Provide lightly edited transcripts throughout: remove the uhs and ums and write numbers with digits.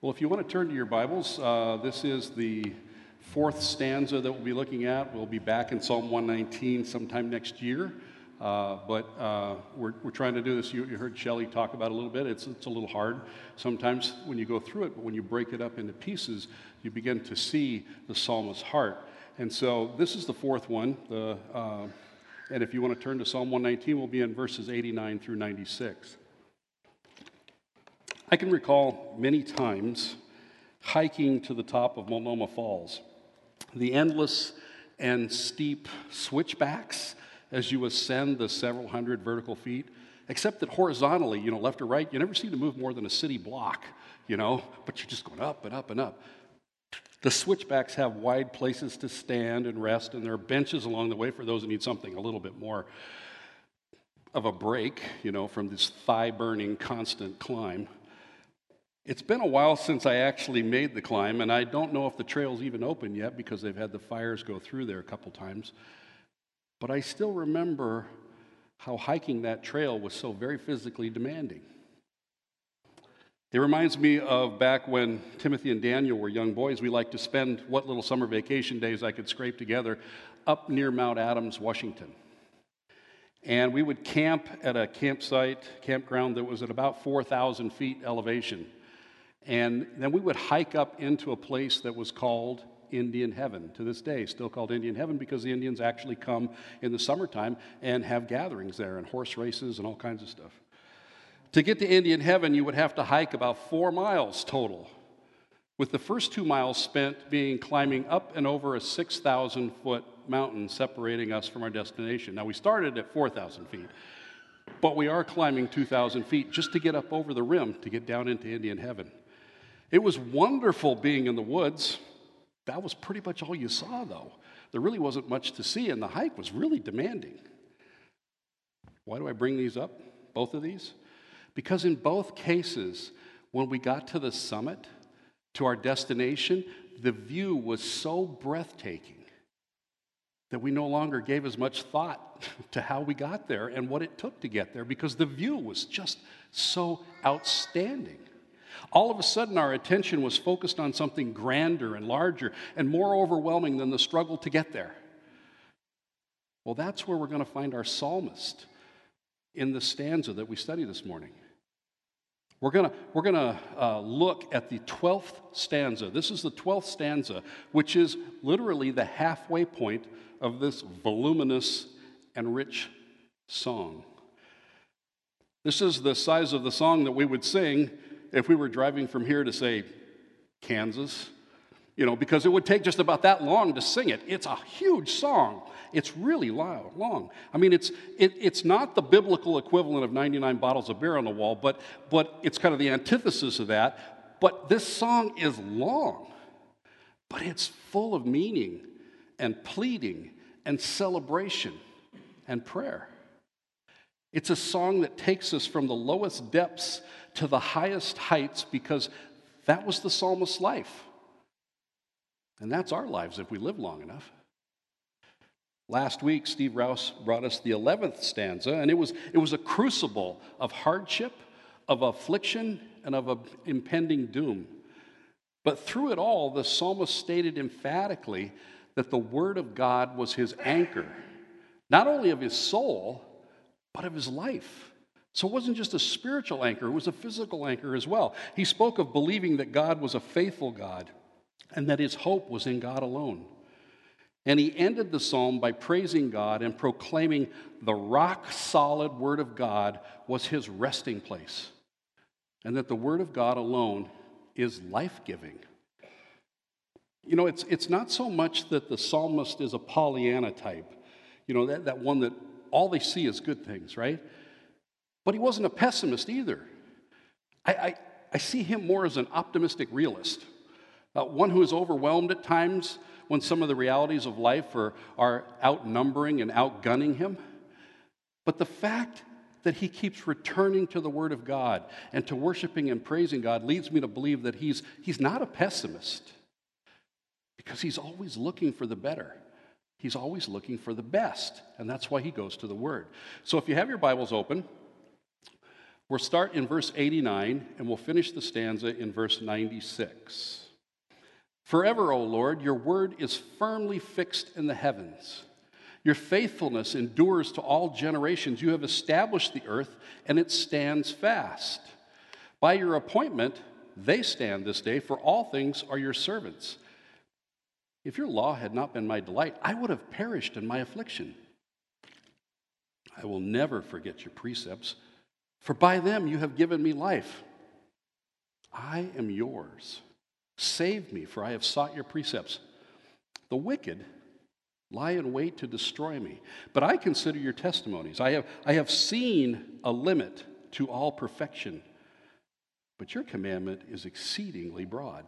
Well, if you want to turn to your Bibles, this is the fourth stanza that we'll be looking at. We'll be back in Psalm 119 sometime next year, but we're trying to do this. You heard Shelley talk about it a little bit. It's a little hard sometimes when you go through it, but when you break it up into pieces, you begin to see the psalmist's heart. And so this is the fourth one. And if you want to turn to Psalm 119, we'll be in verses 89 through 96. I can recall many times hiking to the top of Multnomah Falls. The endless and steep switchbacks as you ascend the several hundred vertical feet, except that horizontally, left or right, you never seem to move more than a city block, but you're just going up and up and up. The switchbacks have wide places to stand and rest, and there are benches along the way for those who need something a little bit more of a break, from this thigh-burning constant climb. It's been a while since I actually made the climb, and I don't know if the trail's even open yet because they've had the fires go through there a couple times. But I still remember how hiking that trail was so very physically demanding. It reminds me of back when Timothy and Daniel were young boys. We liked to spend what little summer vacation days I could scrape together up near Mount Adams, Washington. And we would camp at a campground that was at about 4,000 feet elevation. And then we would hike up into a place that was called Indian Heaven, to this day, still called Indian Heaven because the Indians actually come in the summertime and have gatherings there and horse races and all kinds of stuff. To get to Indian Heaven, you would have to hike about 4 miles total, with the first 2 miles spent being climbing up and over a 6,000-foot mountain separating us from our destination. Now, we started at 4,000 feet, but we are climbing 2,000 feet just to get up over the rim to get down into Indian Heaven. It was wonderful being in the woods. That was pretty much all you saw, though. There really wasn't much to see, and the hike was really demanding. Why do I bring these up, both of these? Because in both cases, when we got to the summit, to our destination, the view was so breathtaking that we no longer gave as much thought to how we got there and what it took to get there, because the view was just so outstanding. All of a sudden, our attention was focused on something grander and larger and more overwhelming than the struggle to get there. Well, that's where we're going to find our psalmist in the stanza that we study this morning. We're going to look at the 12th stanza. This is the 12th stanza, which is literally the halfway point of this voluminous and rich song. This is the size of the song that we would sing if we were driving from here to, say, Kansas, because it would take just about that long to sing it. It's a huge song. It's really long. I mean, it's not the biblical equivalent of 99 bottles of beer on the wall, but it's kind of the antithesis of that. But this song is long, but it's full of meaning and pleading and celebration and prayer. It's a song that takes us from the lowest depths to the highest heights, because that was the psalmist's life. And that's our lives if we live long enough. Last week, Steve Rouse brought us the 11th stanza, and it was a crucible of hardship, of affliction, and of impending doom. But through it all, the psalmist stated emphatically that the Word of God was his anchor, not only of his soul, but of his life. So it wasn't just a spiritual anchor, it was a physical anchor as well. He spoke of believing that God was a faithful God and that his hope was in God alone. And he ended the psalm by praising God and proclaiming the rock-solid Word of God was his resting place, and that the Word of God alone is life-giving. It's not so much that the psalmist is a Pollyanna type, that one that all they see is good things, right? But he wasn't a pessimist either. I see him more as an optimistic realist, one who is overwhelmed at times when some of the realities of life are outnumbering and outgunning him. But the fact that he keeps returning to the Word of God and to worshiping and praising God leads me to believe that he's not a pessimist, because he's always looking for the better. He's always looking for the best, and that's why he goes to the Word. So if you have your Bibles open, We'll start in verse 89, and we'll finish the stanza in verse 96. Forever, O Lord, your word is firmly fixed in the heavens. Your faithfulness endures to all generations. You have established the earth, and it stands fast. By your appointment, they stand this day, for all things are your servants. If your law had not been my delight, I would have perished in my affliction. I will never forget your precepts, for by them you have given me life. I am yours. Save me, for I have sought your precepts. The wicked lie in wait to destroy me, but I consider your testimonies. I have seen a limit to all perfection, but your commandment is exceedingly broad.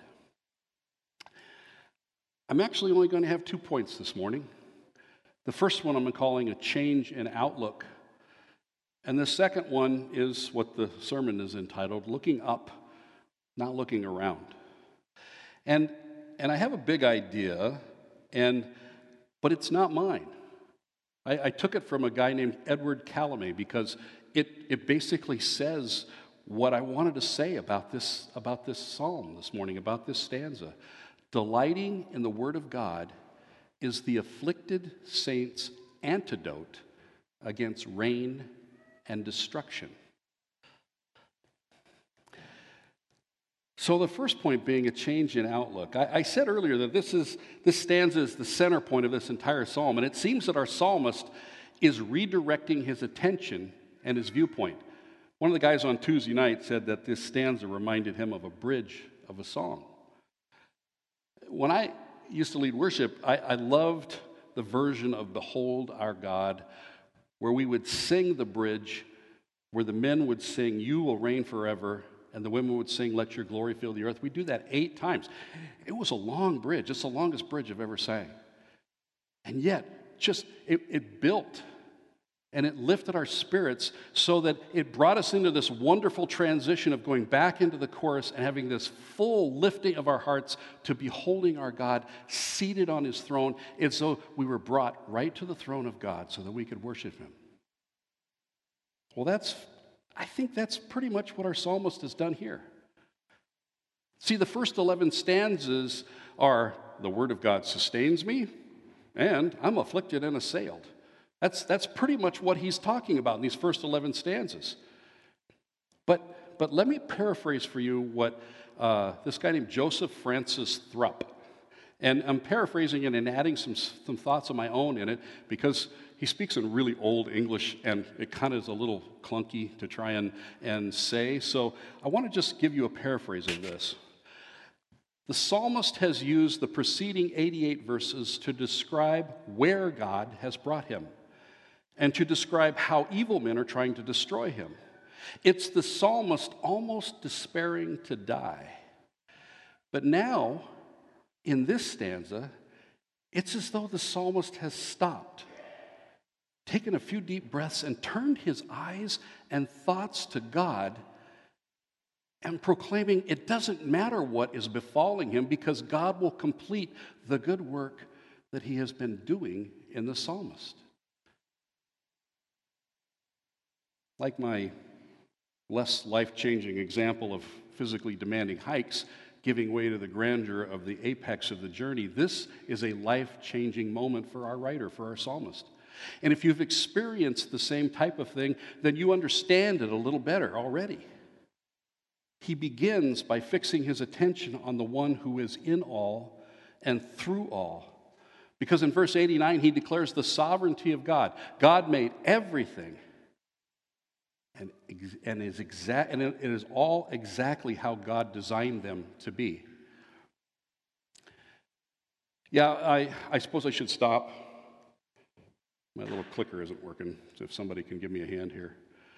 I'm actually only going to have 2 points this morning. The first one I'm calling a change in outlook. And the second one is what the sermon is entitled, Looking Up, Not Looking Around. And I have a big idea, but it's not mine. I took it from a guy named Edward Calamay because it basically says what I wanted to say about this psalm this morning, about this stanza. Delighting in the word of God is the afflicted saint's antidote against rain and destruction. So the first point being a change in outlook. I said earlier that this stanza is the center point of this entire psalm, and it seems that our psalmist is redirecting his attention and his viewpoint. One of the guys on Tuesday night said that this stanza reminded him of a bridge of a song. When I used to lead worship, I loved the version of Behold Our God, where we would sing the bridge, where the men would sing, You will reign forever, and the women would sing, Let your glory fill the earth. We do that 8 times. It was a long bridge. It's the longest bridge I've ever sang. And yet, it built, and it lifted our spirits so that it brought us into this wonderful transition of going back into the chorus and having this full lifting of our hearts to beholding our God seated on his throne. It's so we were brought right to the throne of God so that we could worship him. Well, I think that's pretty much what our psalmist has done here. See, the first 11 stanzas are, the word of God sustains me, and I'm afflicted and assailed. That's pretty much what he's talking about in these first 11 stanzas. But let me paraphrase for you what this guy named Joseph Francis Thrupp, and I'm paraphrasing it and adding some thoughts of my own in it because he speaks in really old English and it kind of is a little clunky to try and say. So I want to just give you a paraphrase of this. The psalmist has used the preceding 88 verses to describe where God has brought him and to describe how evil men are trying to destroy him. It's the psalmist almost despairing to die. But now, in this stanza, it's as though the psalmist has stopped, taken a few deep breaths, and turned his eyes and thoughts to God and proclaiming it doesn't matter what is befalling him because God will complete the good work that he has been doing in the psalmist. Like my less life-changing example of physically demanding hikes giving way to the grandeur of the apex of the journey, this is a life-changing moment for our writer, for our psalmist. And if you've experienced the same type of thing, then you understand it a little better already. He begins by fixing his attention on the one who is in all and through all. Because in verse 89, he declares the sovereignty of God. God made everything, and it is all exactly how God designed them to be. Yeah, I suppose I should stop. My little clicker isn't working, so if somebody can give me a hand here.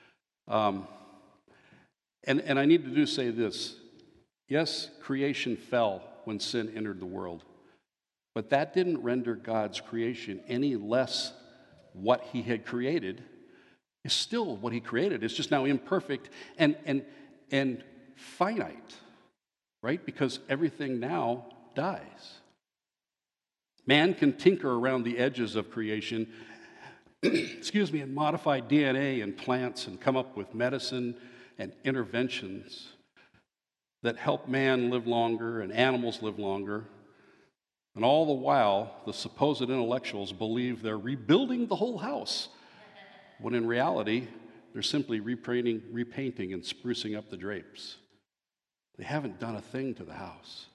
And I need to say this. Yes, creation fell when sin entered the world, but that didn't render God's creation any less what he had created. Is still what he created. It's just now imperfect and finite, right? Because everything now dies. Man can tinker around the edges of creation, and modify DNA in plants and come up with medicine and interventions that help man live longer and animals live longer. And all the while, the supposed intellectuals believe they're rebuilding the whole house, when in reality, they're simply repainting and sprucing up the drapes. They haven't done a thing to the house.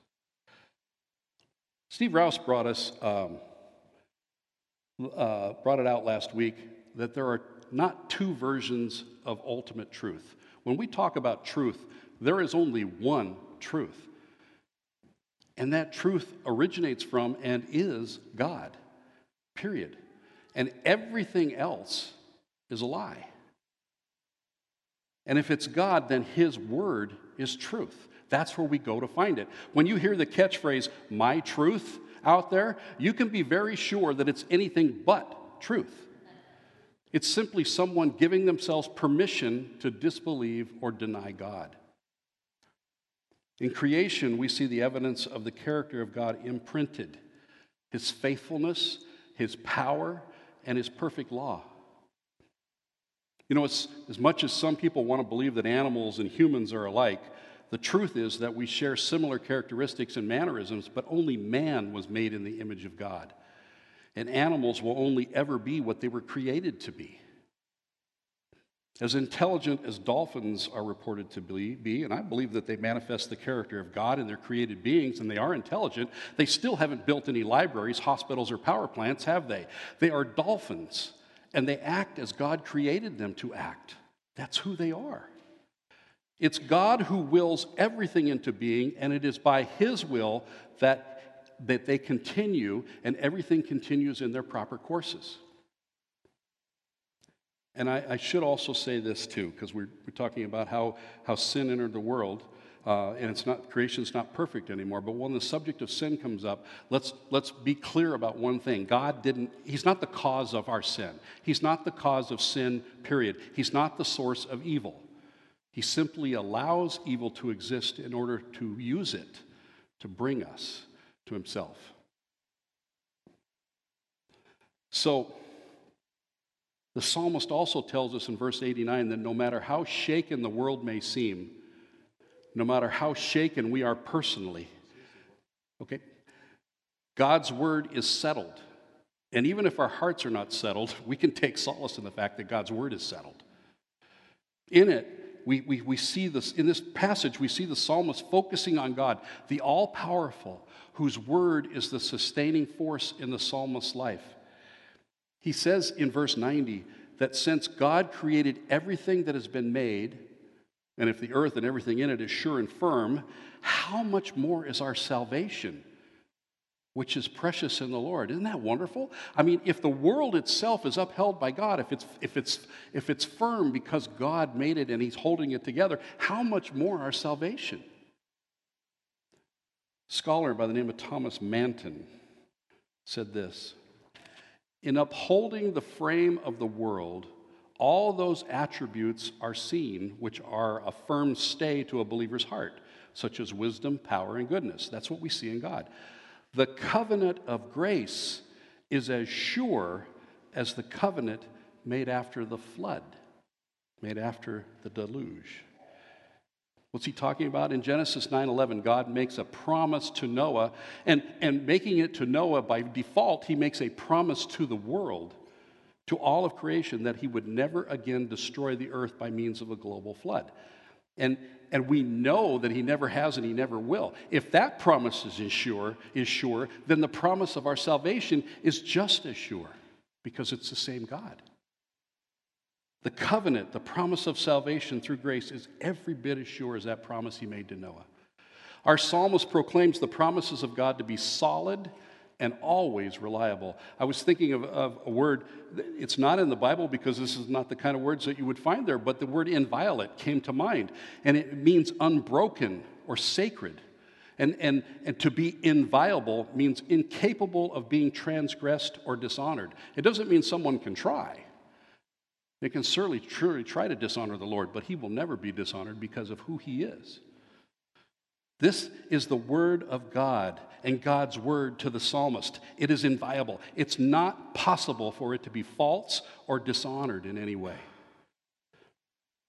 Steve Rouse brought it out last week that there are not two versions of ultimate truth. When we talk about truth, there is only one truth. And that truth originates from and is God, period. And everything else is a lie. And if it's God, then His word is truth. That's where we go to find it. When you hear the catchphrase, my truth, out there, you can be very sure that it's anything but truth. It's simply someone giving themselves permission to disbelieve or deny God. In creation, we see the evidence of the character of God imprinted, His faithfulness, His power, and His perfect law. You know, as much as some people want to believe that animals and humans are alike, the truth is that we share similar characteristics and mannerisms, but only man was made in the image of God. And animals will only ever be what they were created to be. As intelligent as dolphins are reported to be, and I believe that they manifest the character of God in their created beings, and they are intelligent, they still haven't built any libraries, hospitals, or power plants, have they? They are dolphins, and they act as God created them to act. That's who they are. It's God who wills everything into being, and it is by His will that they continue, and everything continues in their proper courses. And I should also say this too, because we're talking about how sin entered the world, and creation's not perfect anymore. But when the subject of sin comes up, let's be clear about one thing: He's not the cause of our sin. He's not the cause of sin. Period. He's not the source of evil. He simply allows evil to exist in order to use it to bring us to Himself. So, the psalmist also tells us in verse 89 that no matter how shaken the world may seem, no matter how shaken we are personally, okay, God's word is settled. And even if our hearts are not settled, we can take solace in the fact that God's word is settled. In it, we see this, in this passage, we see the psalmist focusing on God, the all-powerful, whose word is the sustaining force in the psalmist's life. He says in verse 90 that since God created everything that has been made, and if the earth and everything in it is sure and firm, how much more is our salvation, which is precious in the Lord? Isn't that wonderful? I mean, if the world itself is upheld by God, if it's firm because God made it and He's holding it together, how much more our salvation? A scholar by the name of Thomas Manton said this: in upholding the frame of the world, all those attributes are seen which are a firm stay to a believer's heart, such as wisdom, power, and goodness. That's what we see in God. The covenant of grace is as sure as the covenant made after the flood, made after the deluge. What's he talking about? In Genesis 9:11, God makes a promise to Noah, and making it to Noah by default, He makes a promise to the world, to all of creation, that He would never again destroy the earth by means of a global flood. And we know that He never has and He never will. If that promise is sure, then the promise of our salvation is just as sure, because it's the same God. The covenant, the promise of salvation through grace, is every bit as sure as that promise He made to Noah. Our psalmist proclaims the promises of God to be solid and always reliable. I was thinking of a word, it's not in the Bible because this is not the kind of words that you would find there, but the word inviolate came to mind, and it means unbroken or sacred. And to be inviolable means incapable of being transgressed or dishonored. It doesn't mean someone can try. They can certainly truly try to dishonor the Lord, but He will never be dishonored because of who He is. This is the word of God and God's word to the psalmist. It is inviolable. It's not possible for it to be false or dishonored in any way.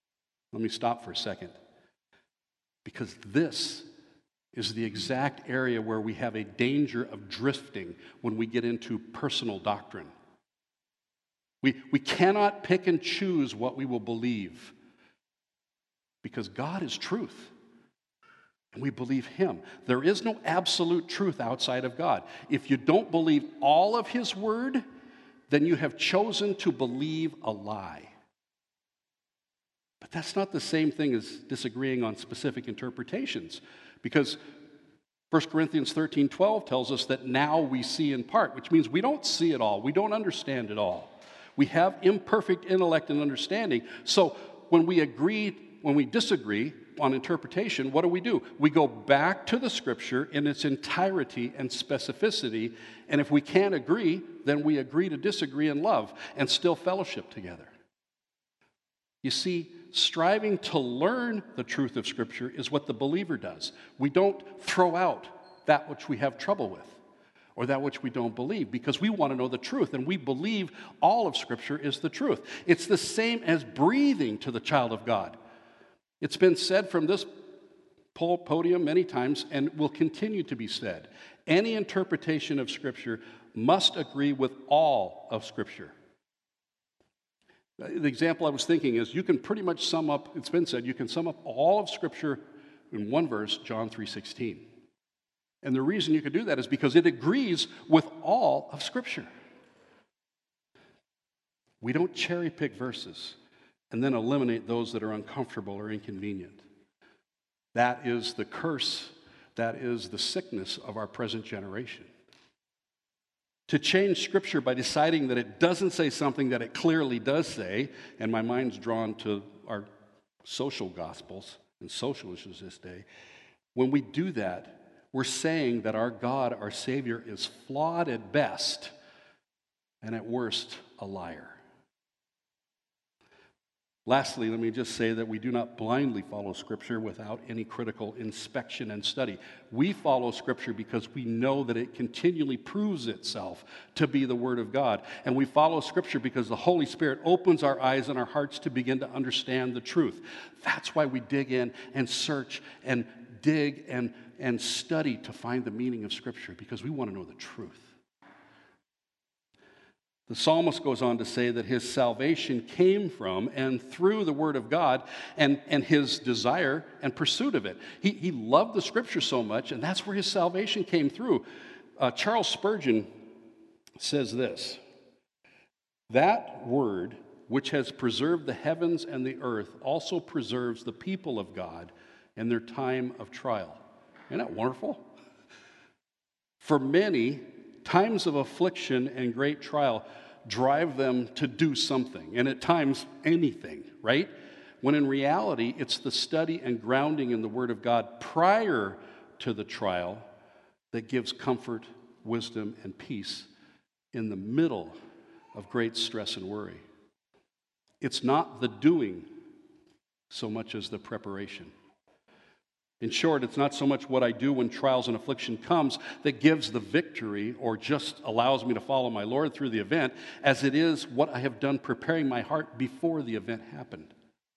Let me stop for a second. Because this is the exact area where we have a danger of drifting when we get into personal doctrine. We cannot pick and choose what we will believe because God is truth. And we believe Him. There is no absolute truth outside of God. If you don't believe all of His word, then you have chosen to believe a lie. But that's not the same thing as disagreeing on specific interpretations, because 1 Corinthians 13:12 tells us that now we see in part, which means we don't see it all, we don't understand it all. We have imperfect intellect and understanding. So when we disagree on interpretation, what do? We go back to the Scripture in its entirety and specificity, and if we can't agree, then we agree to disagree in love and still fellowship together. You see, striving to learn the truth of Scripture is what the believer does. We don't throw out that which we have trouble with or that which we don't believe, because we want to know the truth, and we believe all of Scripture is the truth. It's the same as breathing to the child of God. It's been said from this podium many times and will continue to be said. Any interpretation of Scripture must agree with all of Scripture. The example I was thinking is you can pretty much sum up, it's been said, you can sum up all of Scripture in one verse, John 3:16. And the reason you can do that is because it agrees with all of Scripture. We don't cherry pick verses and then eliminate those that are uncomfortable or inconvenient. That is the curse, that is the sickness of our present generation. To change Scripture by deciding that it doesn't say something that it clearly does say, and my mind's drawn to our social gospels and social issues this day, when we do that, we're saying that our God, our Savior, is flawed at best and at worst a liar. Lastly, let me just say that we do not blindly follow Scripture without any critical inspection and study. We follow Scripture because we know that it continually proves itself to be the Word of God. And we follow Scripture because the Holy Spirit opens our eyes and our hearts to begin to understand the truth. That's why we dig in and search and dig and study to find the meaning of Scripture, because we want to know the truth. The psalmist goes on to say that his salvation came from and through the Word of God and his desire and pursuit of it. He loved the Scripture so much, and that's where his salvation came through. Charles Spurgeon says this: "That Word which has preserved the heavens and the earth also preserves the people of God in their time of trial." Isn't that wonderful? For many, times of affliction and great trial drive them to do something, and at times anything, right? When in reality, it's the study and grounding in the Word of God prior to the trial that gives comfort, wisdom, and peace in the middle of great stress and worry. It's not the doing so much as the preparation. In short, it's not so much what I do when trials and affliction comes that gives the victory or just allows me to follow my Lord through the event, as it is what I have done preparing my heart before the event happened.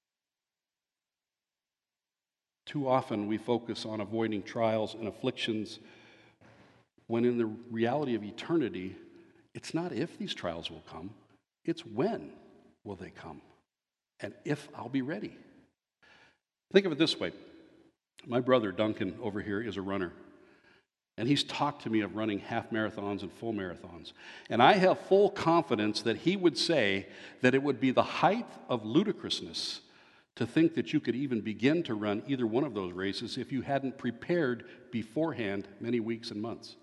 Too often we focus on avoiding trials and afflictions when in the reality of eternity, it's not if these trials will come, it's when will they come, and if I'll be ready. Think of it this way. My brother, Duncan, over here is a runner, and he's talked to me of running half marathons and full marathons. And I have full confidence that he would say that it would be the height of ludicrousness to think that you could even begin to run either one of those races if you hadn't prepared beforehand many weeks and months.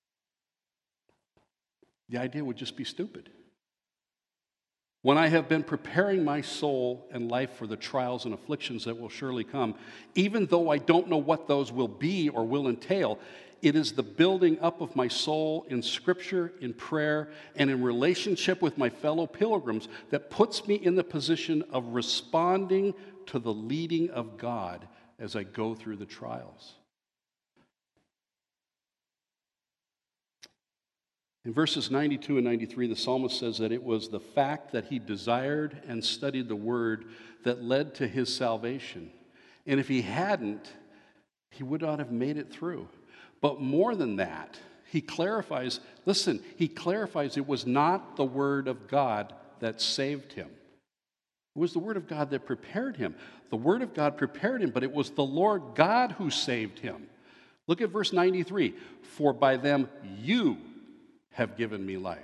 The idea would just be stupid. When I have been preparing my soul and life for the trials and afflictions that will surely come, even though I don't know what those will be or will entail, it is the building up of my soul in Scripture, in prayer, and in relationship with my fellow pilgrims that puts me in the position of responding to the leading of God as I go through the trials. In verses 92 and 93, the psalmist says that it was the fact that he desired and studied the word that led to his salvation. And if he hadn't, he would not have made it through. But more than that, he clarifies it was not the word of God that saved him. It was the word of God that prepared him. The word of God prepared him, but it was the Lord God who saved him. Look at verse 93. For by them you have given me life.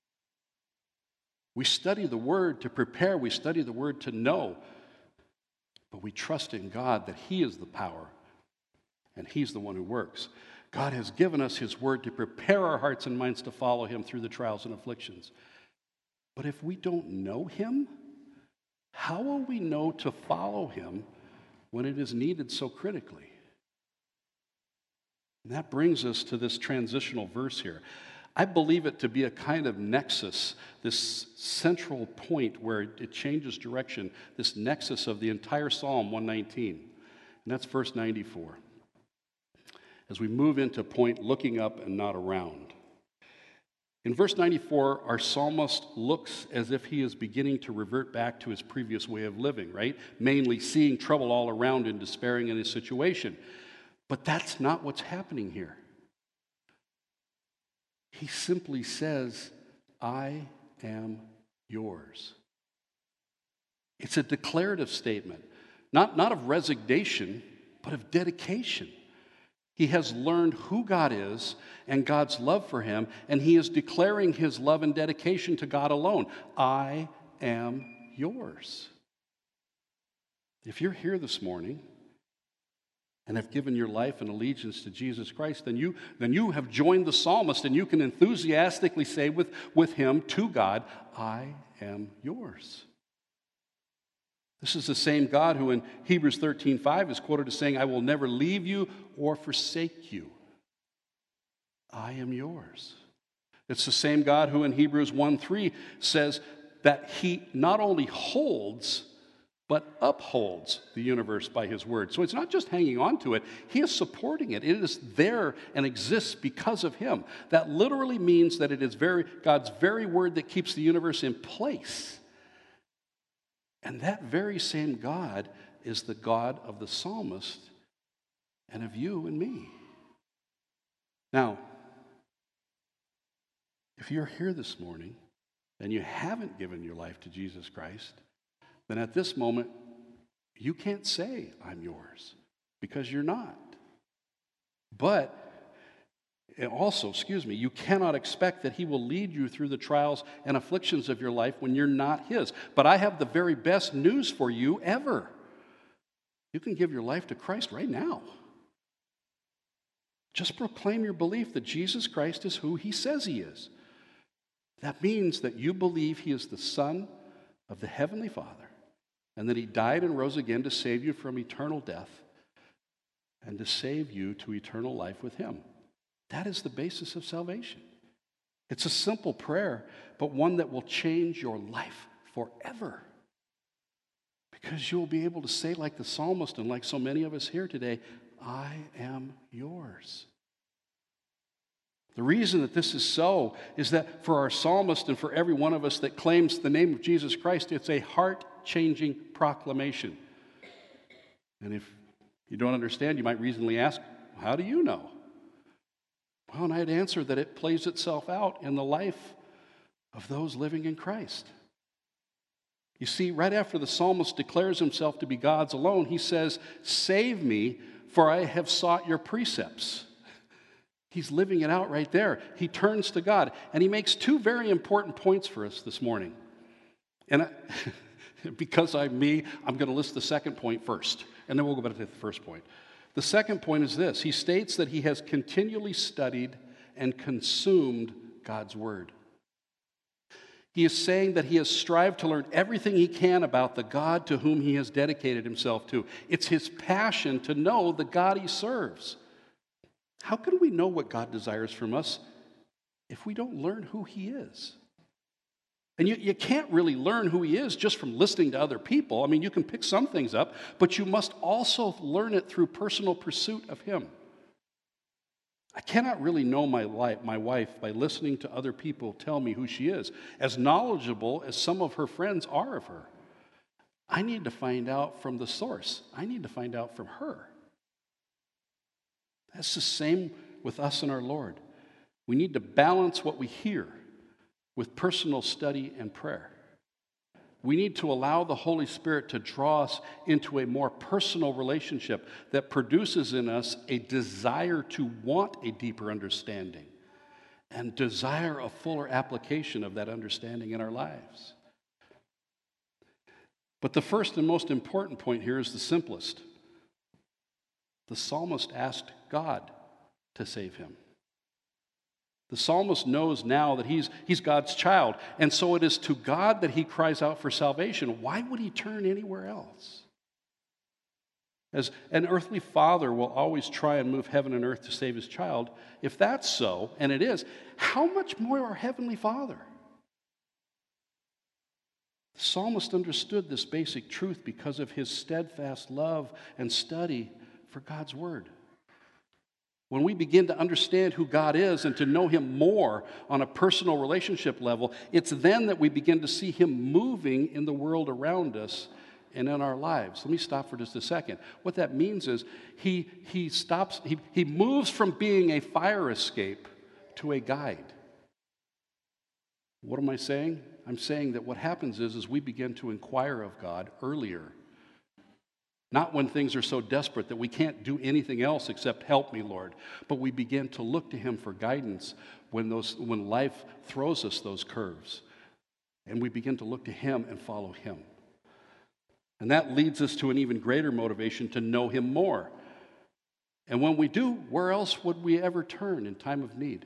We study the word to prepare. We study the word to know. But we trust in God that he is the power and he's the one who works. God has given us his word to prepare our hearts and minds to follow him through the trials and afflictions. But if we don't know him, how will we know to follow him when it is needed so critically? And that brings us to this transitional verse here. I believe it to be a kind of nexus, this central point where it changes direction, this nexus of the entire Psalm 119. And that's verse 94. As we move into point looking up and not around. In verse 94, our psalmist looks as if he is beginning to revert back to his previous way of living, right? Mainly seeing trouble all around and despairing in his situation. But that's not what's happening here. He simply says, I am yours. It's a declarative statement, not of resignation, but of dedication. He has learned who God is and God's love for him, and he is declaring his love and dedication to God alone. I am yours. If you're here this morning and have given your life and allegiance to Jesus Christ, then you have joined the psalmist, and you can enthusiastically say with him to God, I am yours. This is the same God who in Hebrews 13:5 is quoted as saying, I will never leave you or forsake you. I am yours. It's the same God who in Hebrews 1:3 says that he not only holds, but upholds the universe by his word. So it's not just hanging on to it, he is supporting it. It is there and exists because of him. That literally means that it is God's very word that keeps the universe in place. And that very same God is the God of the psalmist and of you and me. Now, if you're here this morning and you haven't given your life to Jesus Christ, then at this moment, you can't say, I'm yours, because you're not. But also, you cannot expect that he will lead you through the trials and afflictions of your life when you're not his. But I have the very best news for you ever. You can give your life to Christ right now. Just proclaim your belief that Jesus Christ is who he says he is. That means that you believe he is the Son of the Heavenly Father, and that he died and rose again to save you from eternal death and to save you to eternal life with him. That is the basis of salvation. It's a simple prayer, but one that will change your life forever. Because you'll be able to say, like the psalmist and like so many of us here today, I am yours. The reason that this is so is that for our psalmist and for every one of us that claims the name of Jesus Christ, it's a heart-changing proclamation. And if you don't understand, you might reasonably ask, how do you know? Well, and I'd answer that it plays itself out in the life of those living in Christ. You see, right after the psalmist declares himself to be God's alone, he says, save me, for I have sought your precepts. He's living it out right there. He turns to God, and he makes two very important points for us this morning. And because I'm me, I'm going to list the second point first, and then we'll go back to the first point. The second point is this. He states that he has continually studied and consumed God's word. He is saying that he has strived to learn everything he can about the God to whom he has dedicated himself to. It's his passion to know the God he serves. How can we know what God desires from us if we don't learn who he is? And you can't really learn who he is just from listening to other people. I mean, you can pick some things up, but you must also learn it through personal pursuit of him. I cannot really know my wife by listening to other people tell me who she is, as knowledgeable as some of her friends are of her. I need to find out from the source. I need to find out from her. That's the same with us and our Lord. We need to balance what we hear with personal study and prayer. We need to allow the Holy Spirit to draw us into a more personal relationship that produces in us a desire to want a deeper understanding and desire a fuller application of that understanding in our lives. But the first and most important point here is the simplest. The psalmist asked God to save him. The psalmist knows now that he's God's child, and so it is to God that he cries out for salvation. Why would he turn anywhere else? As an earthly father will always try and move heaven and earth to save his child, if that's so, and it is, how much more our Heavenly Father? The psalmist understood this basic truth because of his steadfast love and study for God's Word. When we begin to understand who God is and to know Him more on a personal relationship level, it's then that we begin to see Him moving in the world around us and in our lives. Let me stop for just a second. What that means is he moves from being a fire escape to a guide. What am I saying? I'm saying that what happens is we begin to inquire of God earlier. Not when things are so desperate that we can't do anything else except help me, Lord. But we begin to look to Him for guidance when life throws us those curves. And we begin to look to Him and follow Him. And that leads us to an even greater motivation to know Him more. And when we do, where else would we ever turn in time of need?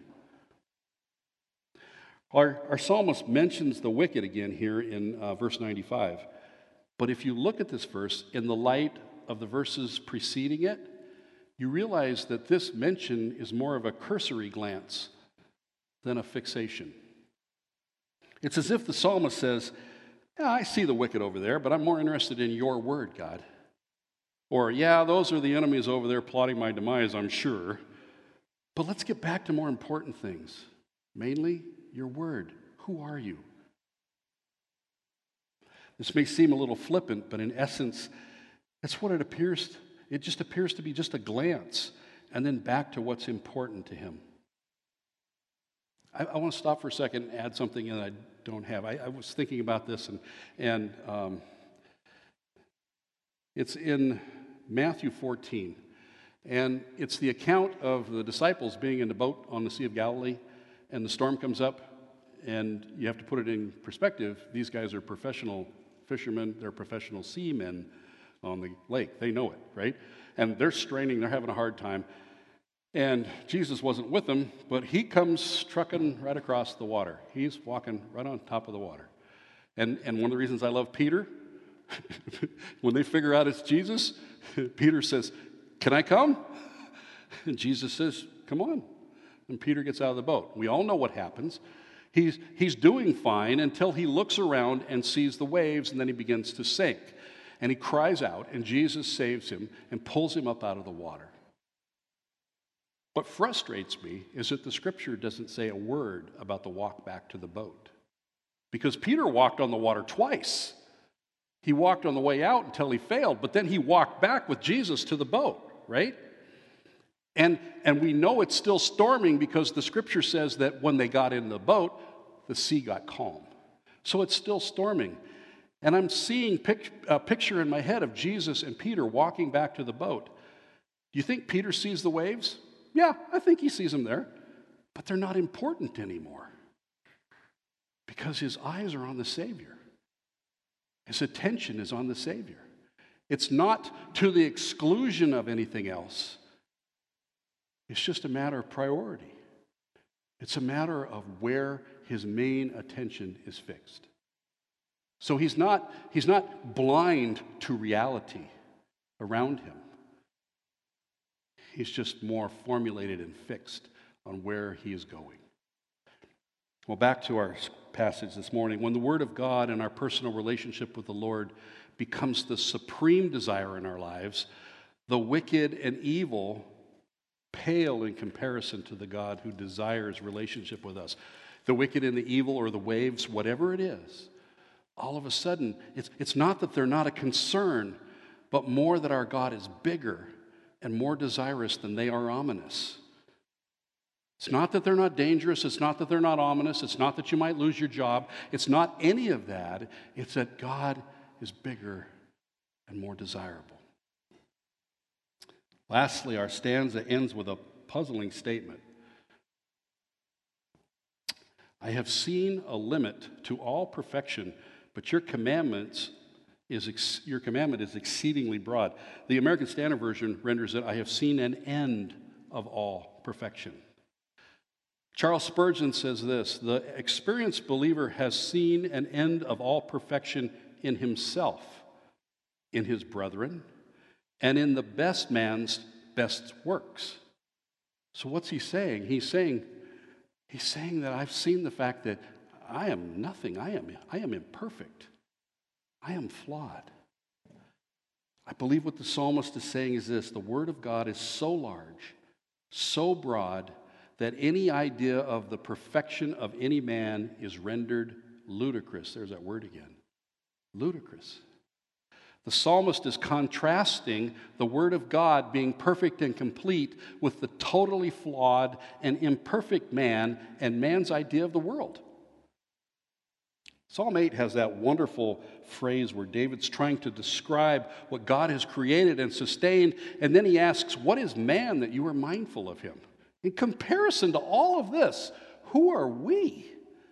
Our psalmist mentions the wicked again here in verse 95. But if you look at this verse in the light of the verses preceding it, you realize that this mention is more of a cursory glance than a fixation. It's as if the psalmist says, yeah, I see the wicked over there, but I'm more interested in your word, God. Or, yeah, those are the enemies over there plotting my demise, I'm sure. But let's get back to more important things. Mainly, your word. Who are you? This may seem a little flippant, but in essence, that's what it appears. It just appears to be just a glance, and then back to what's important to him. I want to stop for a second and add something that I don't have. I was thinking about this, and it's in Matthew 14, and it's the account of the disciples being in the boat on the Sea of Galilee, and the storm comes up, and you have to put it in perspective. These guys are professional fishermen, they're professional seamen on the lake. They know it, right? And they're straining, they're having a hard time. And Jesus wasn't with them, but he comes trucking right across the water. He's walking right on top of the water. And one of the reasons I love Peter, when they figure out it's Jesus, Peter says, "Can I come?" And Jesus says, "Come on." And Peter gets out of the boat. We all know what happens. He's doing fine until he looks around and sees the waves, and then he begins to sink. And he cries out, and Jesus saves him and pulls him up out of the water. What frustrates me is that the scripture doesn't say a word about the walk back to the boat. Because Peter walked on the water twice. He walked on the way out until he failed, but then he walked back with Jesus to the boat, right? And we know it's still storming because the scripture says that when they got in the boat, the sea got calm. So it's still storming. And I'm seeing a picture in my head of Jesus and Peter walking back to the boat. Do you think Peter sees the waves? Yeah, I think he sees them there. But they're not important anymore because his eyes are on the Savior. His attention is on the Savior. It's not to the exclusion of anything else. It's just a matter of priority. It's a matter of where his main attention is fixed. So he's not blind to reality around him. He's just more formulated and fixed on where he is going. Well, back to our passage this morning. When the Word of God and our personal relationship with the Lord becomes the supreme desire in our lives, the wicked and evil pale in comparison to the God who desires relationship with us. The wicked and the evil or the waves, whatever it is, all of a sudden, it's not that they're not a concern, but more that our God is bigger and more desirous than they are ominous. It's not that they're not dangerous. It's not that they're not ominous. It's not that you might lose your job. It's not any of that. It's that God is bigger and more desirable. Lastly, our stanza ends with a puzzling statement. I have seen a limit to all perfection, but your commandment is exceedingly broad. The American Standard Version renders it, I have seen an end of all perfection. Charles Spurgeon says this, the experienced believer has seen an end of all perfection in himself, in his brethren, and in the best man's best works. So what's he saying? He's saying that I've seen the fact that I am nothing. I am imperfect. I am flawed. I believe what the psalmist is saying is this, the word of God is so large, so broad, that any idea of the perfection of any man is rendered ludicrous. There's that word again. Ludicrous. The psalmist is contrasting the word of God being perfect and complete with the totally flawed and imperfect man and man's idea of the world. Psalm 8 has that wonderful phrase where David's trying to describe what God has created and sustained, and then he asks, what is man that you are mindful of him? In comparison to all of this, who are we?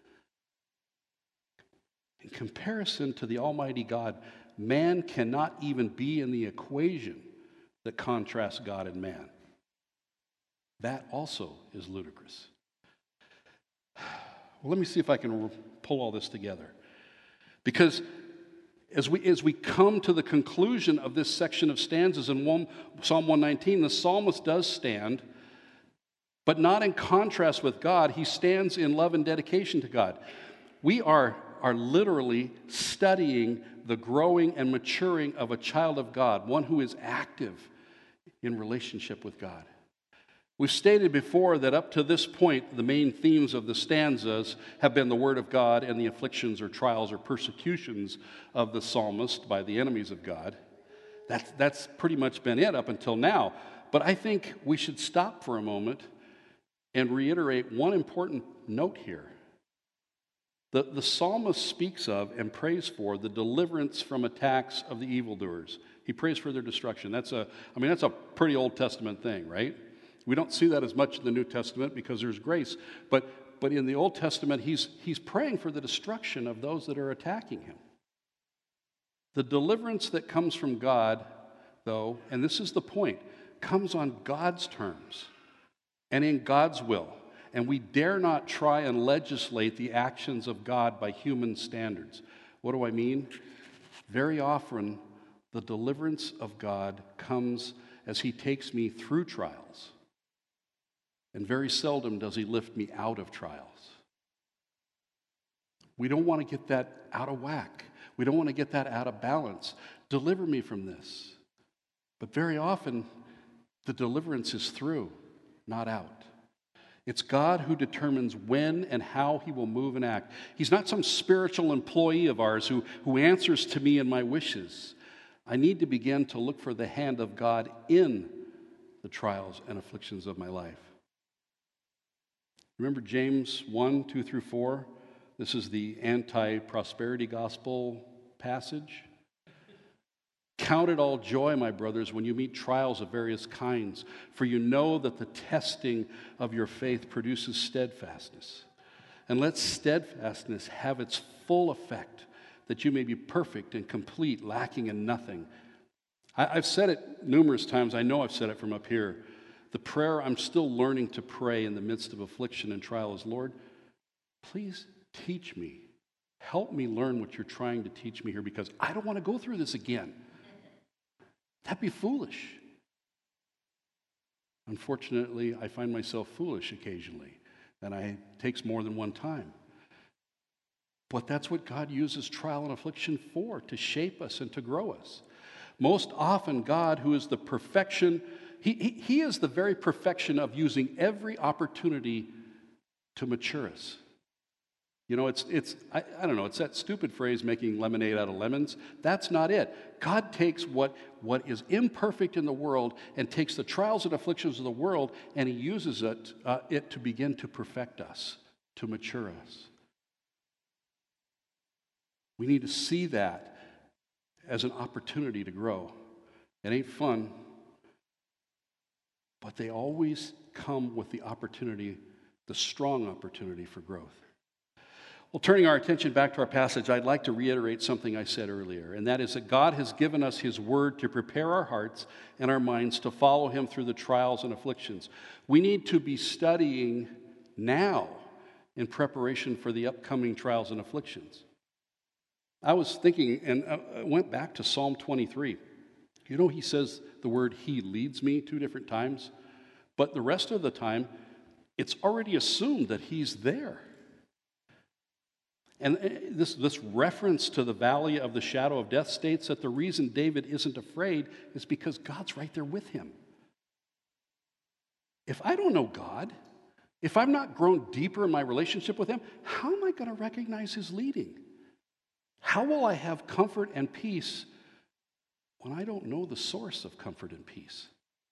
In comparison to the Almighty God, man cannot even be in the equation that contrasts God and man. That also is ludicrous. Well, let me see if I can pull all this together. Because as we come to the conclusion of this section of stanzas in Psalm 119, the psalmist does stand, but not in contrast with God. He stands in love and dedication to God. We are literally studying the growing and maturing of a child of God, one who is active in relationship with God. We've stated before that up to this point, the main themes of the stanzas have been the Word of God and the afflictions or trials or persecutions of the psalmist by the enemies of God. That's pretty much been it up until now. But I think we should stop for a moment and reiterate one important note here. The psalmist speaks of and prays for the deliverance from attacks of the evildoers. He prays for their destruction. That's a pretty Old Testament thing, right? We don't see that as much in the New Testament because there's grace. But in the Old Testament, he's praying for the destruction of those that are attacking him. The deliverance that comes from God, though, and this is the point, comes on God's terms and in God's will. And we dare not try and legislate the actions of God by human standards. What do I mean? Very often, the deliverance of God comes as He takes me through trials. And very seldom does He lift me out of trials. We don't want to get that out of whack. We don't want to get that out of balance. Deliver me from this. But very often, the deliverance is through, not out. It's God who determines when and how He will move and act. He's not some spiritual employee of ours who answers to me and my wishes. I need to begin to look for the hand of God in the trials and afflictions of my life. Remember James 1, 2 through 4? This is the anti-prosperity gospel passage. Count it all joy, my brothers, when you meet trials of various kinds, for you know that the testing of your faith produces steadfastness. And let steadfastness have its full effect, that you may be perfect and complete, lacking in nothing. I've said it numerous times. I know I've said it from up here. The prayer I'm still learning to pray in the midst of affliction and trial is, Lord, please teach me. Help me learn what you're trying to teach me here, because I don't want to go through this again. That'd be foolish. Unfortunately, I find myself foolish occasionally, and it takes more than one time. But that's what God uses trial and affliction for, to shape us and to grow us. Most often, God, who is the perfection He is the very perfection of using every opportunity to mature us. You know, I don't know, it's that stupid phrase, making lemonade out of lemons. That's not it. God takes what is imperfect in the world and takes the trials and afflictions of the world, and he uses it to begin to perfect us, to mature us. We need to see that as an opportunity to grow. It ain't fun, but they always come with the opportunity, the strong opportunity for growth. Well, turning our attention back to our passage, I'd like to reiterate something I said earlier, and that is that God has given us his word to prepare our hearts and our minds to follow him through the trials and afflictions. We need to be studying now in preparation for the upcoming trials and afflictions. I was thinking, and I went back to Psalm 23. You know, he says the word "he leads me" 2 different times, but the rest of the time, it's already assumed that he's there. And this reference to the valley of the shadow of death states that the reason David isn't afraid is because God's right there with him. If I don't know God, if I've not grown deeper in my relationship with him, how am I going to recognize his leading? How will I have comfort and peace when I don't know the source of comfort and peace?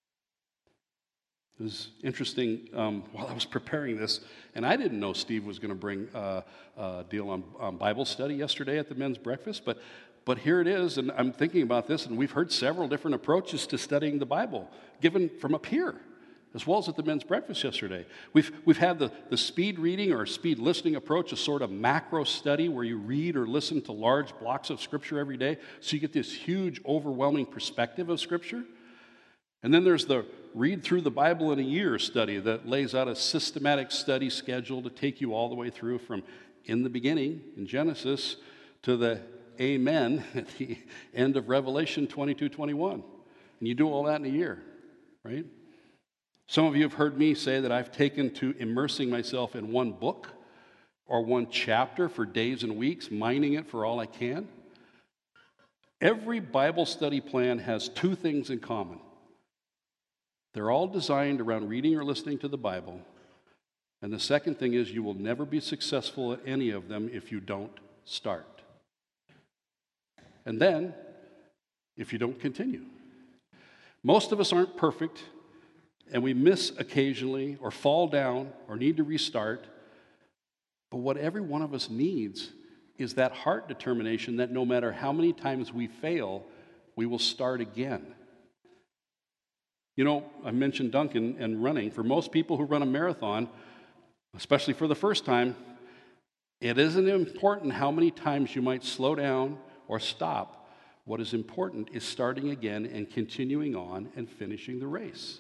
It was interesting while I was preparing this, and I didn't know Steve was going to bring a deal on Bible study yesterday at the men's breakfast, but here it is, and I'm thinking about this, and we've heard several different approaches to studying the Bible given from up here, as well as at the men's breakfast yesterday. We've had the speed reading or speed listening approach, a sort of macro study where you read or listen to large blocks of Scripture every day, so you get this huge, overwhelming perspective of Scripture. And then there's the read through the Bible in a year study that lays out a systematic study schedule to take you all the way through from in the beginning in Genesis to the amen at the end of Revelation 22:21. And you do all that in a year, right? Some of you have heard me say that I've taken to immersing myself in one book or one chapter for days and weeks, mining it for all I can. Every Bible study plan has 2 things in common. They're all designed around reading or listening to the Bible. And the second thing is you will never be successful at any of them if you don't start. And then, if you don't continue. Most of us aren't perfect, and we miss occasionally or fall down or need to restart. But what every one of us needs is that heart determination that no matter how many times we fail, we will start again. You know, I mentioned Duncan and running. For most people who run a marathon, especially for the first time, it isn't important how many times you might slow down or stop. What is important is starting again and continuing on and finishing the race.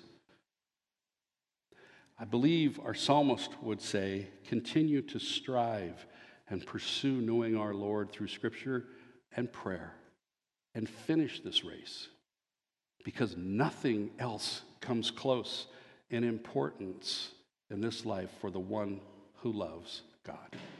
I believe our psalmist would say, continue to strive and pursue knowing our Lord through Scripture and prayer, and finish this race. Because nothing else comes close in importance in this life for the one who loves God.